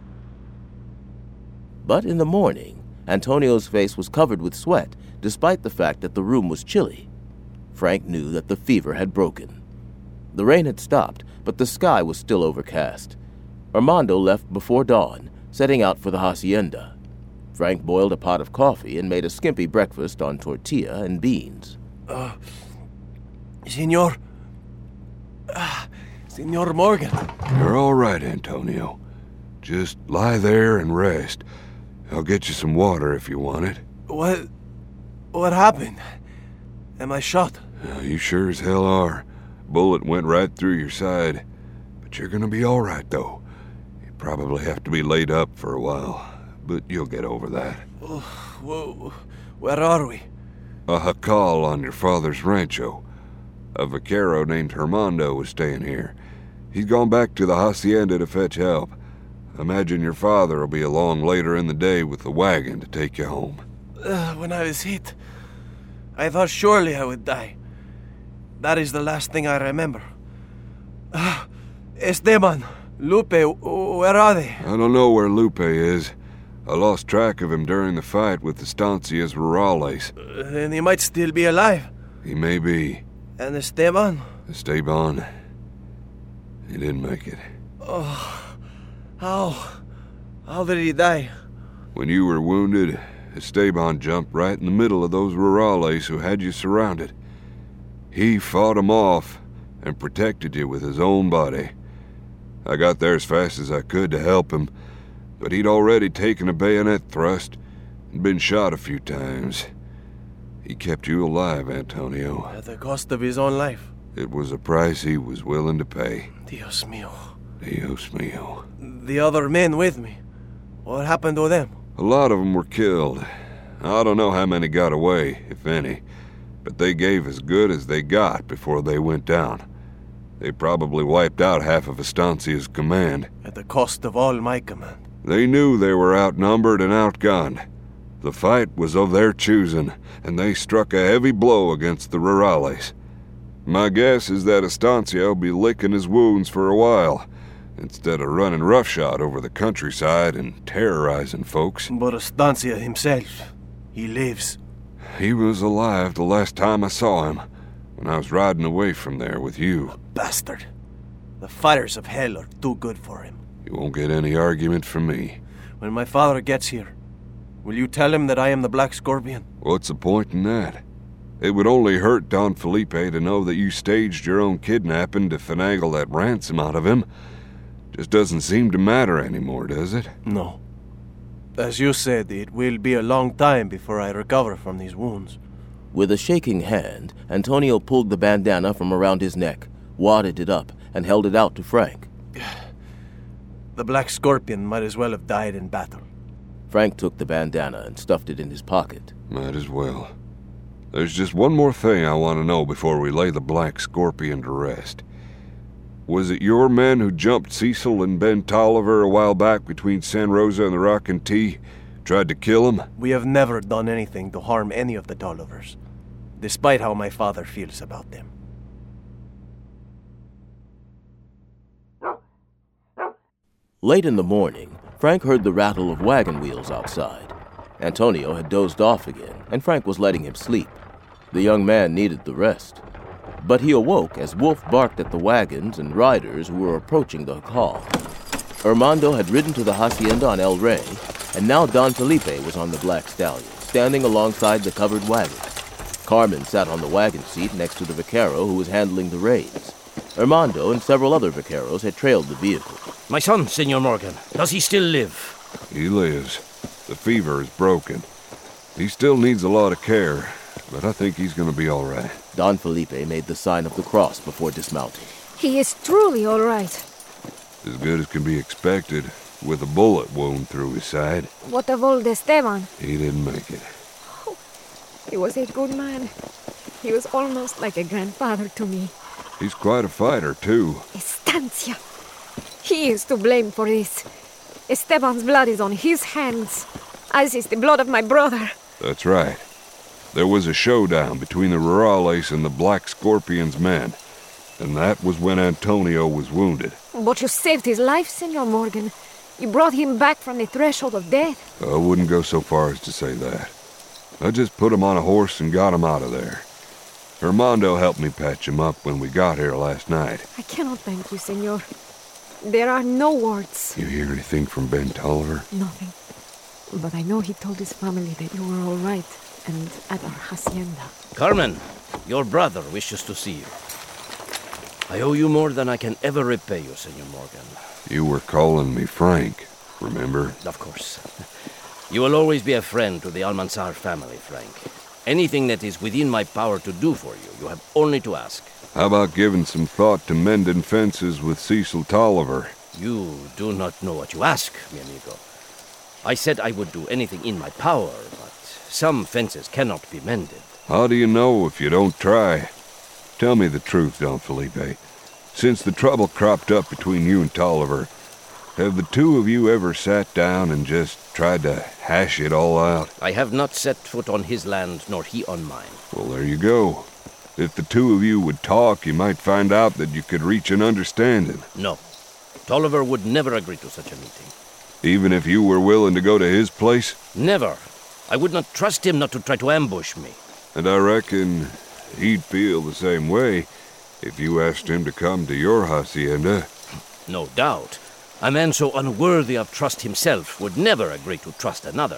But in the morning, Antonio's face was covered with sweat, despite the fact that the room was chilly. Frank knew that the fever had broken. The rain had stopped, but the sky was still overcast. Armando left before dawn, setting out for the hacienda. Frank boiled a pot of coffee and made a skimpy breakfast on tortilla and beans. Senor Morgan. You're all right, Antonio. Just lie there and rest. I'll get you some water if you want it. What happened? Am I shot? You sure as hell are. Bullet went right through your side. But you're gonna be all right, though. You probably have to be laid up for a while, but you'll get over that. Whoa. Where are we? A jacal on your father's rancho. A vaquero named Armando was staying here. He's gone back to the hacienda to fetch help. Imagine your father will be along later in the day with the wagon to take you home. When I was hit, I thought surely I would die. That is the last thing I remember. Esteban, Lupe, where are they? I don't know where Lupe is. I lost track of him during the fight with the Estancias Rurales. Then he might still be alive. He may be. And Esteban? Esteban, he didn't make it. How did he die? When you were wounded, Esteban jumped right in the middle of those Rurales who had you surrounded. He fought 'em off and protected you with his own body. I got there as fast as I could to help him, but he'd already taken a bayonet thrust and been shot a few times. He kept you alive, Antonio. At the cost of his own life. It was a price he was willing to pay. Dios mío. Dios mío. The other men with me. What happened to them? A lot of them were killed. I don't know how many got away, if any, but they gave as good as they got before they went down. They probably wiped out half of Estancia's command. At the cost of all my command. They knew they were outnumbered and outgunned. The fight was of their choosing, and they struck a heavy blow against the Rurales. My guess is that Estancia will be licking his wounds for a while, instead of running roughshod over the countryside and terrorizing folks. But Estancia himself, he lives. He was alive the last time I saw him, when I was riding away from there with you. Bastard. The fires of hell are too good for him. You won't get any argument from me. When my father gets here, will you tell him that I am the Black Scorpion? What's the point in that? It would only hurt Don Felipe to know that you staged your own kidnapping to finagle that ransom out of him. Just doesn't seem to matter anymore, does it? No. As you said, it will be a long time before I recover from these wounds. With a shaking hand, Antonio pulled the bandana from around his neck, wadded it up, and held it out to Frank. The Black Scorpion might as well have died in battle. Frank took the bandana and stuffed it in his pocket. Might as well. There's just one more thing I want to know before we lay the Black Scorpion to rest. Was it your men who jumped Cecil and Ben Tolliver a while back between San Rosa and the Rock and T? Tried to kill him? We have never done anything to harm any of the Tollivers. despite how my father feels about them. Late in the morning, Frank heard the rattle of wagon wheels outside. Antonio had dozed off again, and Frank was letting him sleep. The young man needed the rest. But he awoke as Wolf barked at the wagons and riders who were approaching the jacal. Armando had ridden to the hacienda on El Rey, and now Don Felipe was on the Black Stallion, standing alongside the covered wagons. Carmen sat on the wagon seat next to the vaquero who was handling the reins. Armando and several other vaqueros had trailed the vehicle. My son, Senor Morgan, does he still live? He lives. The fever is broken. He still needs a lot of care, but I think he's gonna be all right. Don Felipe made the sign of the cross before dismounting. He is truly all right. As good as can be expected, with a bullet wound through his side. What of old Esteban? He didn't make it. Oh, he was a good man. He was almost like a grandfather to me. He's quite a fighter, too. Estancia. He is to blame for this. Esteban's blood is on his hands, as is the blood of my brother. That's right. There was a showdown between the Rurales and the Black Scorpion's men, and that was when Antonio was wounded. But you saved his life, Senor Morgan. You brought him back from the threshold of death. I wouldn't go so far as to say that. I just put him on a horse and got him out of there. Armando helped me patch him up when we got here last night. I cannot thank you, Senor. There are no words. You hear anything from Ben Tolliver? Nothing. But I know he told his family that you were all right, and at our hacienda. Carmen, your brother wishes to see you. I owe you more than I can ever repay you, Senor Morgan. You were calling me Frank, remember? Of course. You will always be a friend to the Almanzar family, Frank. Anything that is within my power to do for you, you have only to ask. How about giving some thought to mending fences with Cecil Tolliver? You do not know what you ask, mi amigo. I said I would do anything in my power, but some fences cannot be mended. How do you know if you don't try? Tell me the truth, Don Felipe. Since the trouble cropped up between you and Tolliver, have the two of you ever sat down and just tried to hash it all out? I have not set foot on his land, nor he on mine. Well, there you go. If the two of you would talk, you might find out that you could reach an understanding. No. Tolliver would never agree to such a meeting. Even if you were willing to go to his place? Never. I would not trust him not to try to ambush me. And I reckon he'd feel the same way if you asked him to come to your hacienda. No doubt. A man so unworthy of trust himself would never agree to trust another.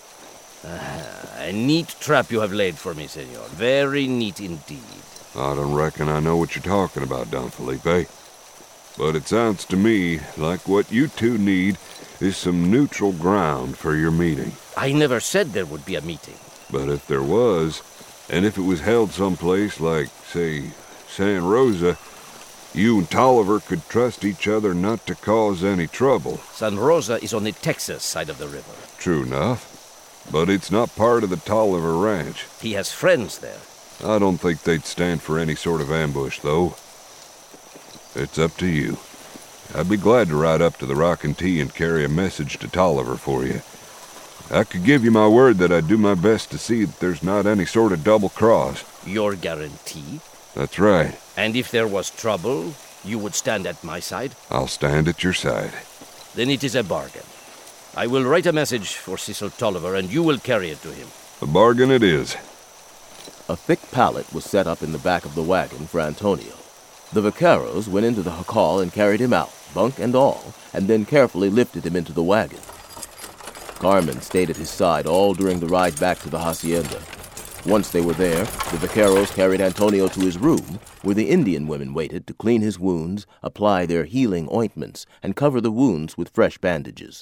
A neat trap you have laid for me, senor. Very neat indeed. I don't reckon I know what you're talking about, Don Felipe. But it sounds to me like what you two need is some neutral ground for your meeting. I never said there would be a meeting. But if there was, and if it was held someplace like, say, San Rosa, you and Tolliver could trust each other not to cause any trouble. San Rosa is on the Texas side of the river. True enough. But it's not part of the Tolliver ranch. He has friends there. I don't think they'd stand for any sort of ambush, though. It's up to you. I'd be glad to ride up to the Rockin' Tea and carry a message to Tolliver for you. I could give you my word that I'd do my best to see that there's not any sort of double cross. Your guarantee? That's right. And if there was trouble, you would stand at my side? I'll stand at your side. Then it is a bargain. I will write a message for Cecil Tolliver, and you will carry it to him. A bargain it is. A thick pallet was set up in the back of the wagon for Antonio. The vaqueros went into the jacal and carried him out, bunk and all, and then carefully lifted him into the wagon. Carmen stayed at his side all during the ride back to the hacienda. Once they were there, the vaqueros carried Antonio to his room, where the Indian women waited to clean his wounds, apply their healing ointments, and cover the wounds with fresh bandages.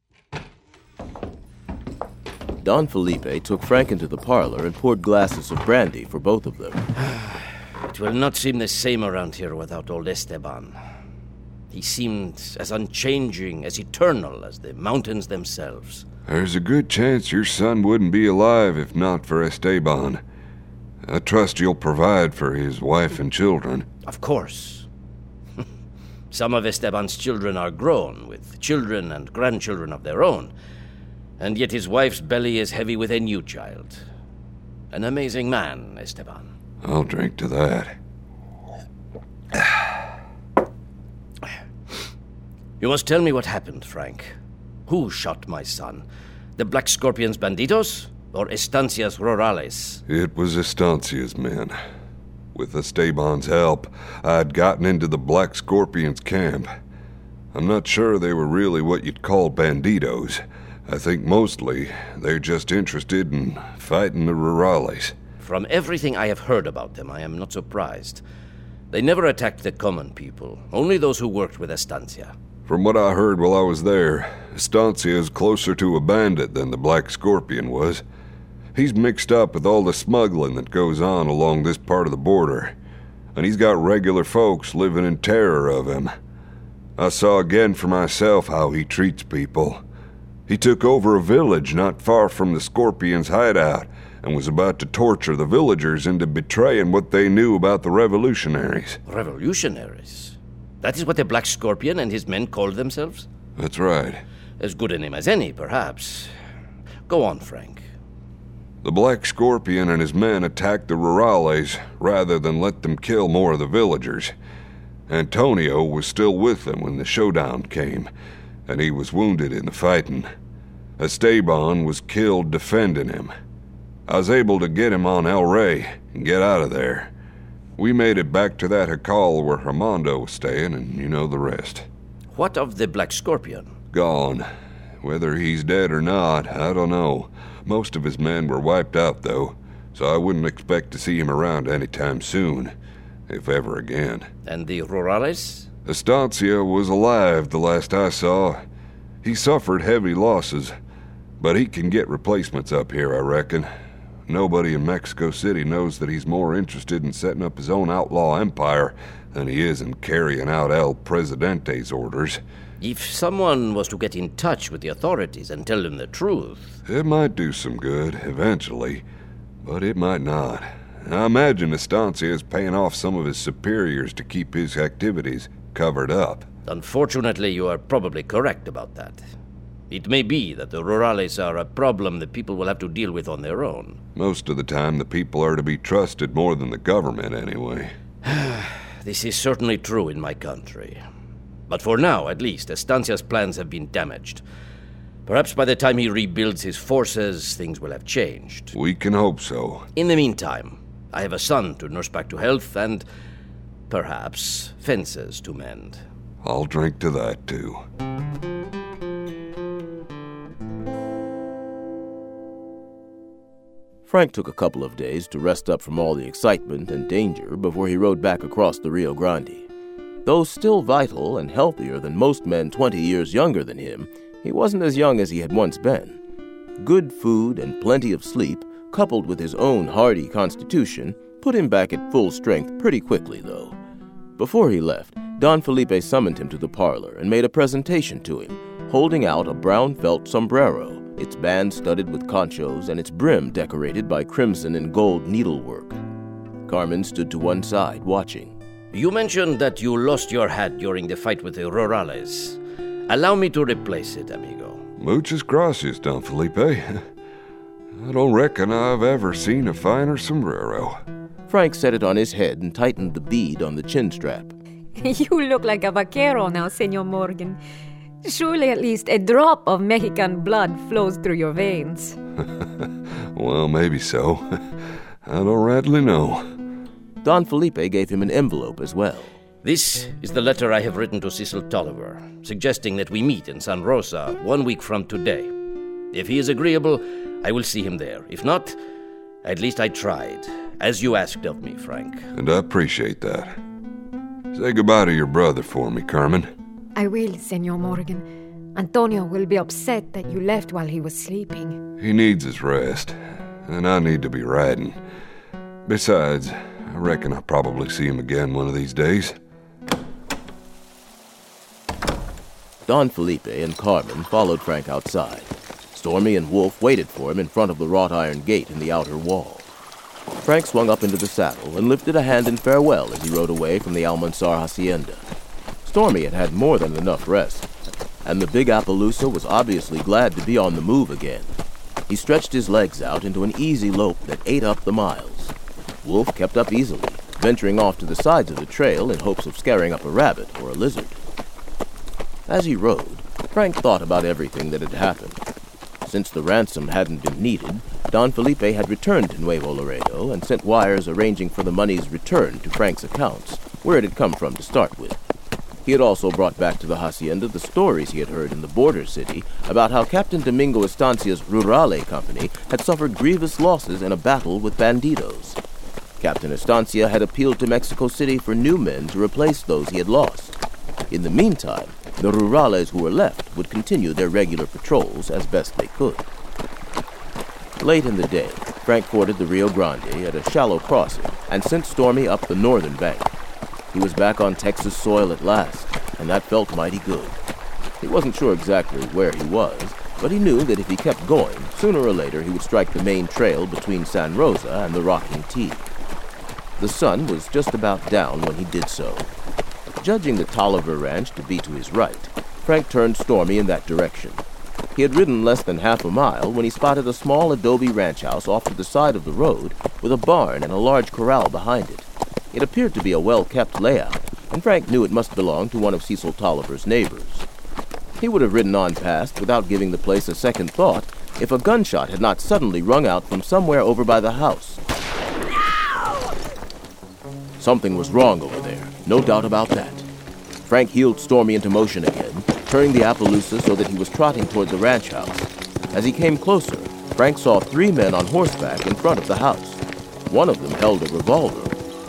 Don Felipe took Frank into the parlor and poured glasses of brandy for both of them. It will not seem the same around here without old Esteban. He seemed as unchanging, as eternal as the mountains themselves. There's a good chance your son wouldn't be alive if not for Esteban. I trust you'll provide for his wife and children. Of course. Some of Esteban's children are grown, with children and grandchildren of their own, and yet his wife's belly is heavy with a new child. An amazing man, Esteban. I'll drink to that. You must tell me what happened, Frank. Who shot my son? The Black Scorpion's banditos? Or Estancia's rurales? It was Estancia's men. With Esteban's help, I'd gotten into the Black Scorpion's camp. I'm not sure they were really what you'd call banditos. I think mostly they're just interested in fighting the rurales. From everything I have heard about them, I am not surprised. They never attacked the common people, only those who worked with Estancia. From what I heard while I was there, Estancia is closer to a bandit than the Black Scorpion was. He's mixed up with all the smuggling that goes on along this part of the border, and he's got regular folks living in terror of him. I saw again for myself how he treats people. He took over a village not far from the Scorpion's hideout and was about to torture the villagers into betraying what they knew about the revolutionaries. Revolutionaries? That is what the Black Scorpion and his men called themselves? That's right. As good a name as any, perhaps. Go on, Frank. The Black Scorpion and his men attacked the rurales rather than let them kill more of the villagers. Antonio was still with them when the showdown came, and he was wounded in the fighting. Esteban was killed defending him. I was able to get him on El Rey and get out of there. We made it back to that jacal where Armando was staying, and you know the rest. What of the Black Scorpion? Gone. Whether he's dead or not, I don't know. Most of his men were wiped out, though, so I wouldn't expect to see him around anytime soon, if ever again. And the rurales? Estancia was alive the last I saw. He suffered heavy losses, but he can get replacements up here, I reckon. Nobody in Mexico City knows that he's more interested in setting up his own outlaw empire than he is in carrying out El Presidente's orders. If someone was to get in touch with the authorities and tell them the truth... It might do some good, eventually, but it might not. I imagine Estancia is paying off some of his superiors to keep his activities covered up. Unfortunately, you are probably correct about that. It may be that the rurales are a problem that people will have to deal with on their own. Most of the time, the people are to be trusted more than the government, anyway. This is certainly true in my country. But for now, at least, Estancia's plans have been damaged. Perhaps by the time he rebuilds his forces, things will have changed. We can hope so. In the meantime, I have a son to nurse back to health and, perhaps, fences to mend. I'll drink to that, too. Frank took a couple of days to rest up from all the excitement and danger before he rode back across the Rio Grande. Though still vital and healthier than most men 20 years younger than him, he wasn't as young as he had once been. Good food and plenty of sleep, coupled with his own hardy constitution, put him back at full strength pretty quickly, though. Before he left, Don Felipe summoned him to the parlor and made a presentation to him, holding out a brown felt sombrero, its band studded with conchos and its brim decorated by crimson and gold needlework. Carmen stood to one side, watching. You mentioned that you lost your hat during the fight with the rurales. Allow me to replace it, amigo. Muchas gracias, Don Felipe. I don't reckon I've ever seen a finer sombrero. Frank set it on his head and tightened the bead on the chin strap. You look like a vaquero now, Senor Morgan. Surely at least a drop of Mexican blood flows through your veins. Well, maybe so. I don't rightly know. Don Felipe gave him an envelope as well. This is the letter I have written to Cecil Tolliver, suggesting that we meet in San Rosa 1 week from today. If he is agreeable, I will see him there. If not, at least I tried, as you asked of me, Frank. And I appreciate that. Say goodbye to your brother for me, Carmen. I will, Senor Morgan. Antonio will be upset that you left while he was sleeping. He needs his rest, and I need to be riding. Besides, I reckon I'll probably see him again one of these days. Don Felipe and Carmen followed Frank outside. Stormy and Wolf waited for him in front of the wrought iron gate in the outer wall. Frank swung up into the saddle and lifted a hand in farewell as he rode away from the Almanzar hacienda. Stormy had had more than enough rest, and the big Appaloosa was obviously glad to be on the move again. He stretched his legs out into an easy lope that ate up the miles. Wolf kept up easily, venturing off to the sides of the trail in hopes of scaring up a rabbit or a lizard. As he rode, Frank thought about everything that had happened. Since the ransom hadn't been needed, Don Felipe had returned to Nuevo Laredo and sent wires arranging for the money's return to Frank's accounts, where it had come from to start with. He had also brought back to the hacienda the stories he had heard in the border city about how Captain Domingo Estancia's Rurale company had suffered grievous losses in a battle with bandidos. Captain Estancia had appealed to Mexico City for new men to replace those he had lost. In the meantime, the Rurales who were left would continue their regular patrols as best they could. Late in the day, Frank forded the Rio Grande at a shallow crossing and sent Stormy up the northern bank. He was back on Texas soil at last, and that felt mighty good. He wasn't sure exactly where he was, but he knew that if he kept going, sooner or later he would strike the main trail between San Rosa and the Rocking T. The sun was just about down when he did so. Judging the Tolliver Ranch to be to his right, Frank turned Stormy in that direction. He had ridden less than half a mile when he spotted a small adobe ranch house off to the side of the road with a barn and a large corral behind it. It appeared to be a well-kept layout, and Frank knew it must belong to one of Cecil Tolliver's neighbors. He would have ridden on past without giving the place a second thought if a gunshot had not suddenly rung out from somewhere over by the house. Something was wrong over there, no doubt about that. Frank heeled Stormy into motion again, turning the Appaloosa so that he was trotting toward the ranch house. As he came closer, Frank saw 3 men on horseback in front of the house. One of them held a revolver.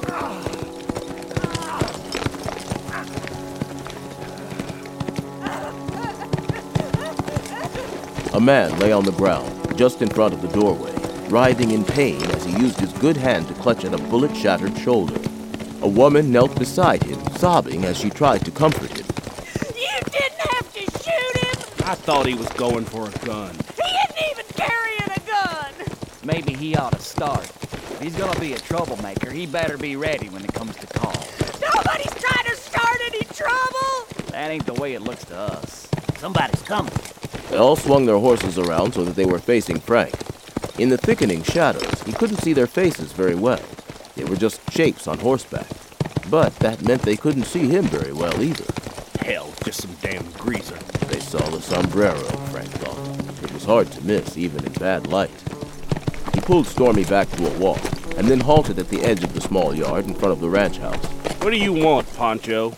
A man lay on the ground, just in front of the doorway, writhing in pain as he used his good hand to clutch at a bullet-shattered shoulder. A woman knelt beside him, sobbing as she tried to comfort him. You didn't have to shoot him! I thought he was going for a gun. He isn't even carrying a gun! Maybe he ought to start. If he's gonna be a troublemaker, he better be ready when it comes to calls. Nobody's trying to start any trouble! That ain't the way it looks to us. Somebody's coming. They all swung their horses around so that they were facing Frank. In the thickening shadows, he couldn't see their faces very well. They were just shapes on horseback. But that meant they couldn't see him very well either. Hell, just some damn greaser. They saw the sombrero, Frank thought. It was hard to miss, even in bad light. He pulled Stormy back to a walk, and then halted at the edge of the small yard in front of the ranch house. What do you want, Pancho?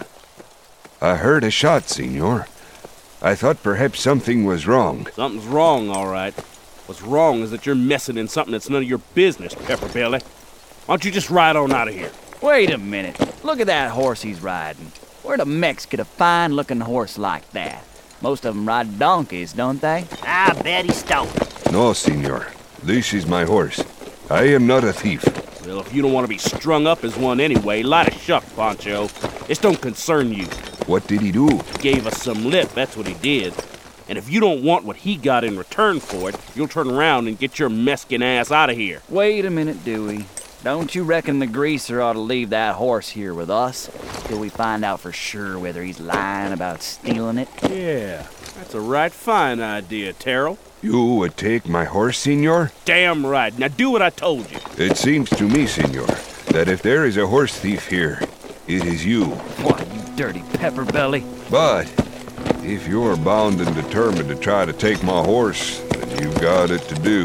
I heard a shot, senor. I thought perhaps something was wrong. Something's wrong, all right. What's wrong is that you're messing in something that's none of your business, Pepperbelly. Why don't you just ride on out of here? Wait a minute. Look at that horse he's riding. Where the Mex get a fine-looking horse like that? Most of them ride donkeys, don't they? I bet he stole it. No, senor. This is my horse. I am not a thief. Well, if you don't want to be strung up as one anyway, light a shuck, Pancho. This don't concern you. What did he do? Gave us some lip, that's what he did. And if you don't want what he got in return for it, you'll turn around and get your Mexican ass out of here. Wait a minute, Dewey. Don't you reckon the greaser ought to leave that horse here with us till we find out for sure whether he's lying about stealing it? Yeah, that's a right fine idea, Terrell. You would take my horse, senor? Damn right. Now do what I told you. It seems to me, senor, that if there is a horse thief here, it is you. Why, you dirty pepperbelly. But if you're bound and determined to try to take my horse, then you've got it to do.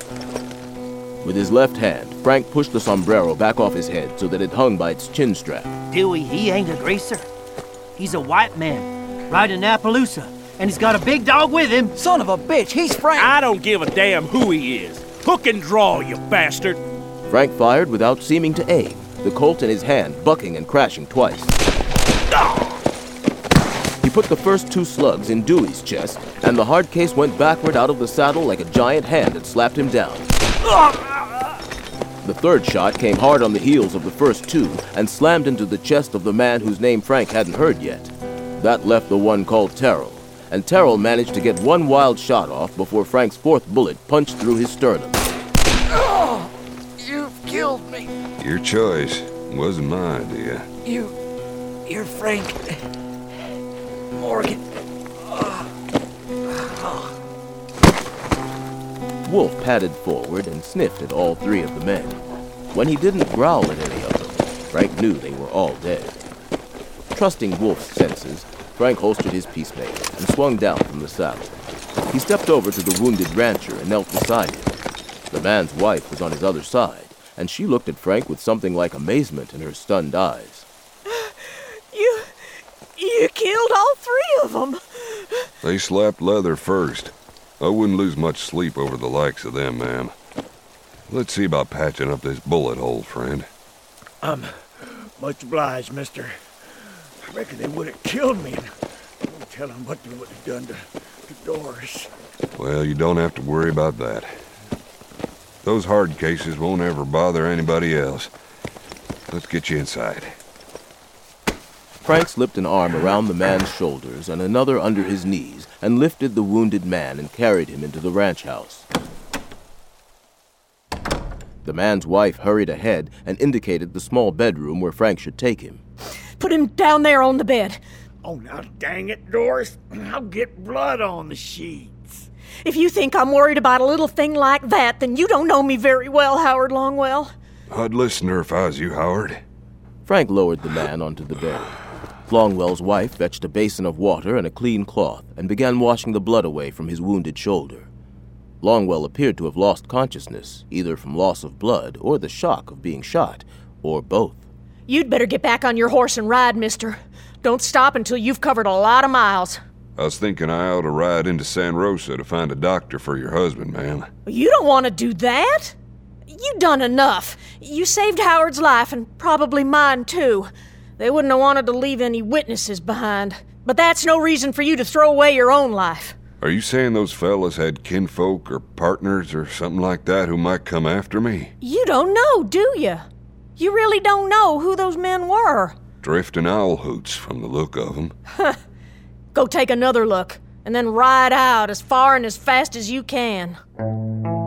With his left hand, Frank pushed the sombrero back off his head so that it hung by its chin strap. Dewey, he ain't a greaser. He's a white man, riding Appaloosa, and he's got a big dog with him. Son of a bitch, he's Frank! I don't give a damn who he is. Hook and draw, you bastard. Frank fired without seeming to aim, the Colt in his hand bucking and crashing twice. He put the first 2 slugs in Dewey's chest, and the hard case went backward out of the saddle like a giant hand had slapped him down. The third shot came hard on the heels of the first 2 and slammed into the chest of the man whose name Frank hadn't heard yet. That left the one called Terrell, and Terrell managed to get one wild shot off before Frank's 4th bullet punched through his sternum. Oh, you've killed me. Your choice. Wasn't my idea. You're Frank Morgan. wolf padded forward and sniffed at all three of the men. When he didn't growl at any of them, Frank knew they were all dead. Trusting Wolf's senses, Frank holstered his peacemaker and swung down from the saddle. He stepped over to the wounded rancher and knelt beside him. The man's wife was on his other side, and she looked at Frank with something like amazement in her stunned eyes. You killed all three of them. They slapped leather first. I wouldn't lose much sleep over the likes of them, ma'am. Let's see about patching up this bullet hole, friend. I'm much obliged, mister. I reckon they would have killed me. Don't tell them what they would have done to Doris. Well, you don't have to worry about that. Those hard cases won't ever bother anybody else. Let's get you inside. Frank slipped an arm around the man's shoulders and another under his knees and lifted the wounded man and carried him into the ranch house. The man's wife hurried ahead and indicated the small bedroom where Frank should take him. Put him down there on the bed. Oh, now dang it, Doris. I'll get blood on the sheets. If you think I'm worried about a little thing like that, then you don't know me very well, Howard Longwell. I'd listen to her if I was you, Howard. Frank lowered the man onto the bed. Longwell's wife fetched a basin of water and a clean cloth and began washing the blood away from his wounded shoulder. Longwell appeared to have lost consciousness, either from loss of blood or the shock of being shot, or both. You'd better get back on your horse and ride, mister. Don't stop until you've covered a lot of miles. I was thinking I ought to ride into San Rosa to find a doctor for your husband, ma'am. You don't want to do that? You done enough. You saved Howard's life and probably mine, too. They wouldn't have wanted to leave any witnesses behind. But that's no reason for you to throw away your own life. Are you saying those fellas had kinfolk or partners or something like that who might come after me? You don't know, do you? You really don't know who those men were. Drifting owl hoots from the look of them. Go take another look, and then ride out as far and as fast as you can.